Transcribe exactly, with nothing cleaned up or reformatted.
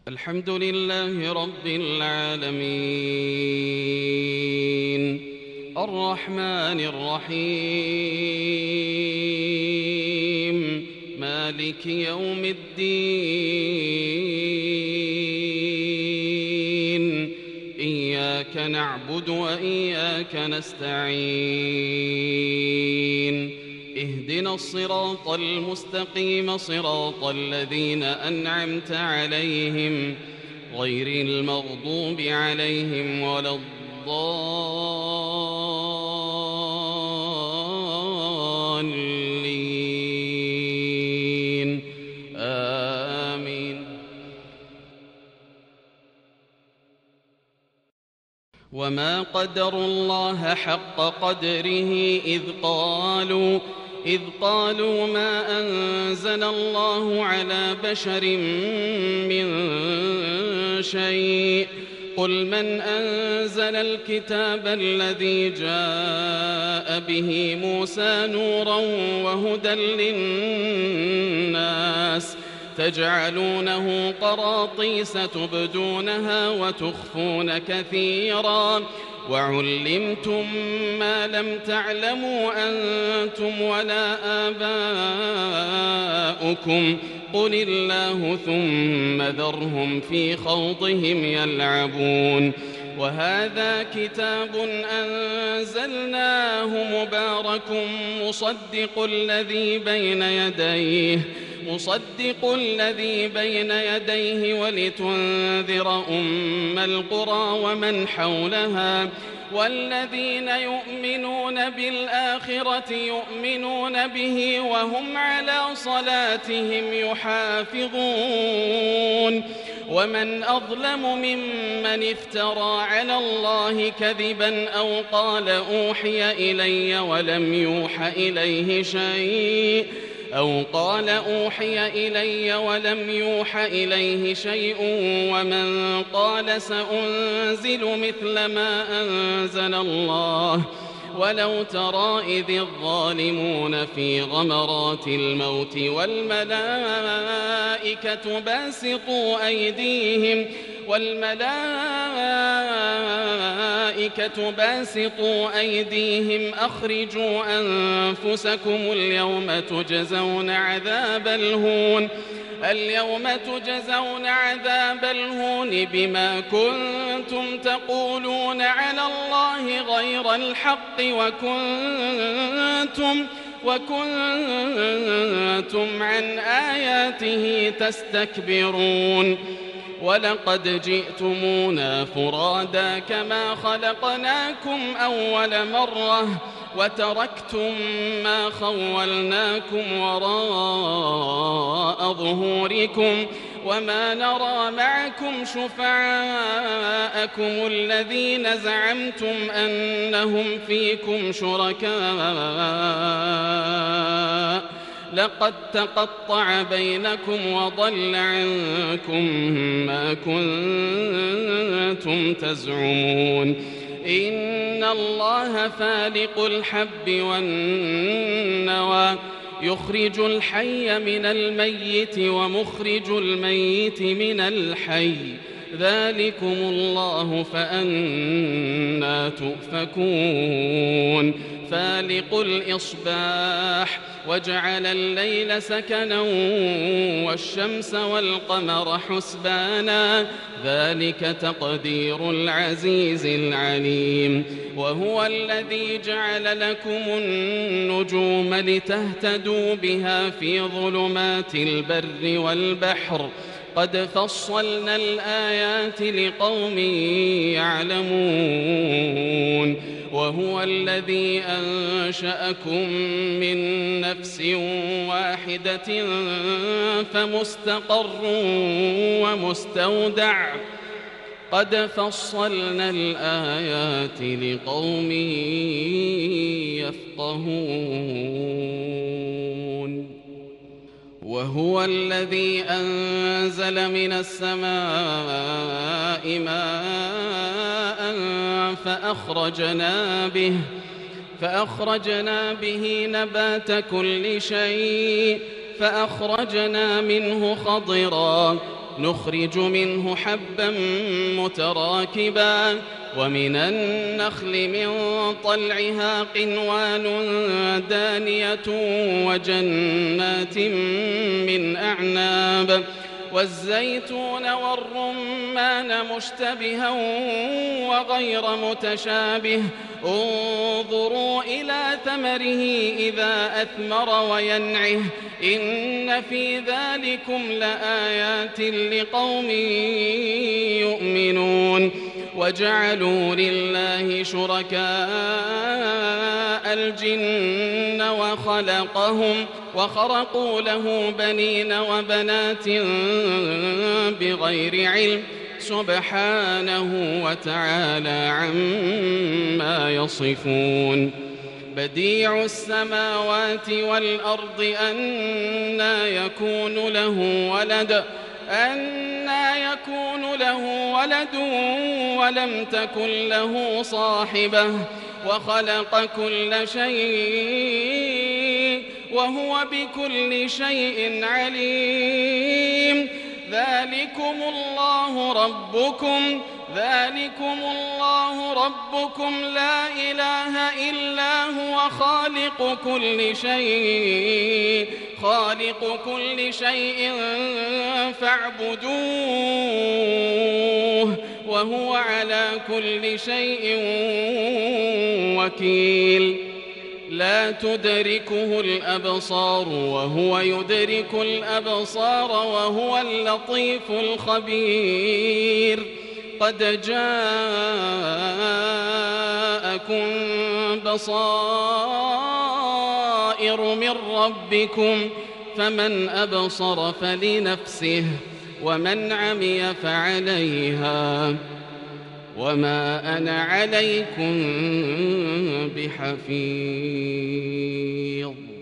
الحمد لله رب العالمين الرحمن الرحيم مالك يوم الدين إياك نعبد وإياك نستعين اهدنا الصراط المستقيم صراط الذين أنعمت عليهم غير المغضوب عليهم ولا الضالين آمين. وما قدروا الله حق قدره إذ قالوا إذ قالوا ما أنزل الله على بشر من شيء قل من أنزل الكتاب الذي جاء به موسى نورا وهدى للناس تجعلونه قراطيس تبدونها وتخفون كثيرا وعلمتم ما لم تعلموا أنتم ولا آباؤكم قل الله ثم ذرهم في خوضهم يلعبون. وهذا كتاب أنزلناه مبارك مصدق الذي بين يديه مصدق الذي بين يديه ولتنذر أم القرى ومن حولها والذين يؤمنون بالآخرة يؤمنون به وهم على صلاتهم يحافظون. ومن أظلم ممن افترى على الله كذبا أو قال أوحي إلي ولم يوح إليه شيء أو قال أوحي إلي ولم يوح إليه شيء ومن قال سأنزل مثل ما أنزل الله ولو ترى إذ الظالمون في غمرات الموت والملائكة باسطوا أيديهم والملائكة باسطوا أيديهم أخرجوا أنفسكم اليوم تجزون عذاب الهون اليوم تجزون عذاب الهون بما كنتم تقولون على الله غير الحق وكنتم وكنتم عن آياته تستكبرون. ولقد جئتمونا فرادا كما خلقناكم أول مرة وتركتم ما خولناكم وراء ظهوركم وما نرى معكم شفعاءكم الذين زعمتم أنهم فيكم شركاء لقد تقطع بينكم وضل عنكم ما كنتم تزعمون. إن الله فالق الحب والنوى يخرج الحي من الميت ومخرج الميت من الحي ذلكم الله فأنى تؤفكون. فالق الإصباح وجعل الليل سكنا والشمس والقمر حسبانا ذلك تقدير العزيز العليم. وهو الذي جعل لكم النجوم لتهتدوا بها في ظلمات البر والبحر قد فصلنا الآيات لقوم يعلمون. وهو الذي أنشأكم من نفس واحدة فمستقر ومستودع قد فصلنا الآيات لقوم يفقهون. وهو الذي أنزل من السماء ماء فأخرجنا به فأخرجنا به نبات كل شيء فأخرجنا منه خضرا نخرج منه حبا متراكبا ومن النخل من طلعها قنوان دانية وجنات من أعناب والزيتون والرمان مشتبها وغير متشابه انظروا إلى ثمره إذا أثمر وينعه إن في ذلكم لآيات لقوم يؤمنون وجعلوا لله شركاء الجن وخلقهم وخرقوا له بنين وبنات بغير علم سبحانه وتعالى عما يصفون بديع السماوات والأرض أنى يكون له ولد أنى يكون له ولد ولم تكن له صاحبة وخلق كل شيء وهو بكل شيء عليم ذلكم الله ربكم ذلكم الله ربكم لا إله إلا هو خالق كل شيء خالق كل شيء فاعبدوه وهو على كل شيء وكيل لا تدركه الأبصار وهو يدرك الأبصار وهو اللطيف الخبير قد جاءكم بصائر من ربكم فمن أبصر فلنفسه ومن عمي فعليها وما أنا عليكم بحفيظ.